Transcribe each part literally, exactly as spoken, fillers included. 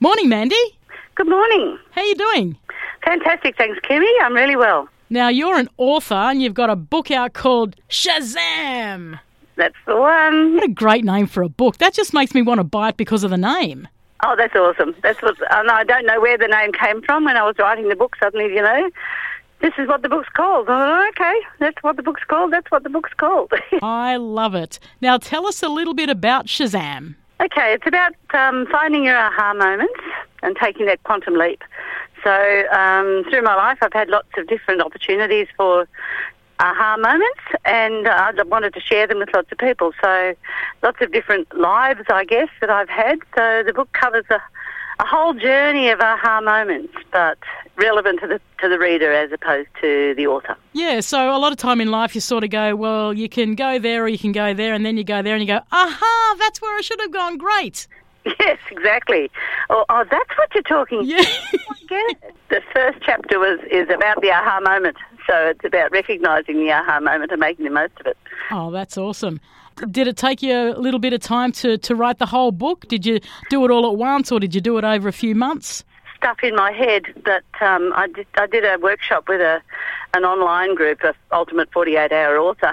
Morning, Mandy. Good morning. How you doing? Fantastic, thanks, Kimmy. I'm really well. Now, you're an author and you've got a book out called Shazam. That's the one. What a great name for a book. That just makes me want to buy it because of the name. Oh, that's awesome. That's what. And I don't know where the name came from when I was writing the book. Suddenly, you know, this is what the book's called. I thought, okay, that's what the book's called. That's what the book's called. I love it. Now, tell us a little bit about Shazam. Okay, it's about um, finding your aha moments and taking that quantum leap. So um, through my life, I've had lots of different opportunities for aha moments, and uh, I wanted to share them with lots of people. So lots of different lives, I guess, that I've had. So the book covers a, a whole journey of aha moments, but relevant to the to the reader as opposed to the author. Yeah, so a lot of time in life you sort of go, well, you can go there or you can go there, and then you go there and you go, aha, that's where I should have gone. Great. Yes, exactly. Oh, oh that's what you're talking Yeah. about. The first chapter was is about the aha moment. So it's about recognising the aha moment and making the most of it. Oh, that's awesome. Did it take you a little bit of time to, to write the whole book? Did you do it all at once or did you do it over a few months? Stuff in my head, but um, I, did, I did a workshop with a an online group, of Ultimate forty-eight hour Author,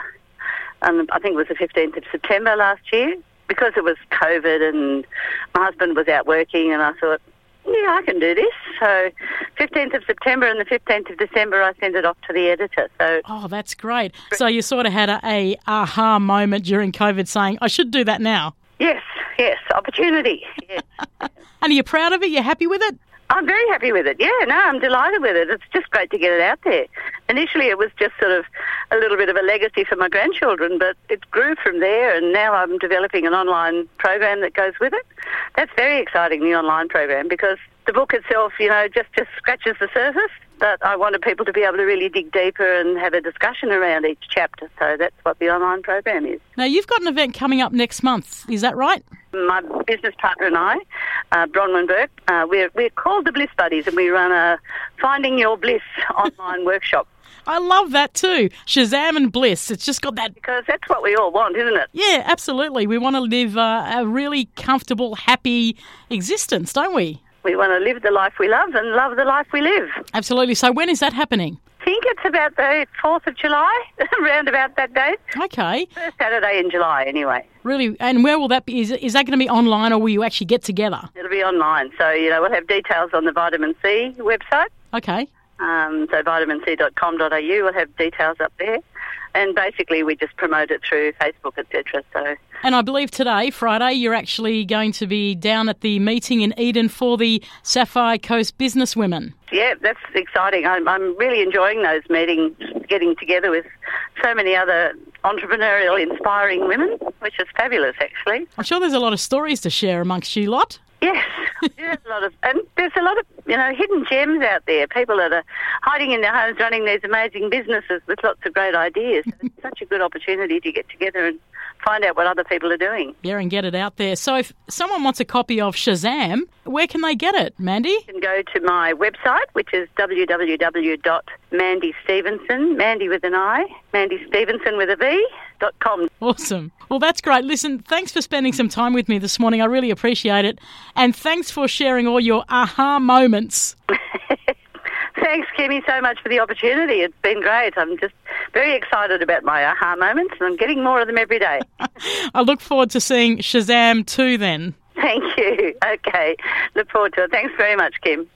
and I think it was the fifteenth of September last year. Because it was COVID and my husband was out working, and I thought, yeah, I can do this. So fifteenth of September and the fifteenth of December, I sent it off to the editor. So Oh, that's great. So you sort of had a, a aha moment during COVID saying, I should do that now. Yes, yes, opportunity. Yes. And are you proud of it? You happy with it? I'm very happy with it. Yeah, no, I'm delighted with it. It's just great to get it out there. Initially, it was just sort of a little bit of a legacy for my grandchildren, but it grew from there, and now I'm developing an online program that goes with it. That's very exciting, the online program, because the book itself, you know, just, just scratches the surface, but I wanted people to be able to really dig deeper and have a discussion around each chapter, so that's what the online program is. Now, you've got an event coming up next month. Is that right? My business partner and I, uh, Bronwyn Burke, uh, we're, we're called the Bliss Buddies, and we run a Finding Your Bliss online workshop. I love that too. Shazam and bliss. It's just got that. Because that's what we all want, isn't it? Yeah, absolutely. We want to live uh, a really comfortable, happy existence, don't we? We want to live the life we love and love the life we live. Absolutely. So when is that happening? I think it's about the fourth of July, around about that date. Okay. First Saturday in July, anyway. Really? And where will that be? Is, is that going to be online or will you actually get together? It'll be online. So, you know, we'll have details on the Vitamin C website. Okay. Um, so vitamin c dot com dot a u will have details up there. And basically we just promote it through Facebook, et cetera. So. And I believe today, Friday, you're actually going to be down at the meeting in Eden for the Sapphire Coast businesswomen. Yeah, that's exciting. I'm, I'm really enjoying those meetings, getting together with so many other entrepreneurial, inspiring women, which is fabulous, actually. I'm sure there's a lot of stories to share amongst you lot. Yes, there's a lot of, and there's a lot of, you know, hidden gems out there. People that are hiding in their homes, running these amazing businesses with lots of great ideas. It's such a good opportunity to get together and find out what other people are doing. Yeah, and get it out there. So if someone wants a copy of Shazam, where can they get it, Mandy? You can go to my website, which is w w w dot mandy stevenson, Mandy with an I, Mandy Stevenson with a V, dot com. Awesome. Well, that's great. Listen, thanks for spending some time with me this morning. I really appreciate it. And thanks for sharing all your aha moments. Thanks, Kimmy, so much for the opportunity. It's been great. I'm just very excited about my aha moments, and I'm getting more of them every day. I look forward to seeing Shazam too then. Thank you. Okay. Look forward to it. Thanks very much, Kim.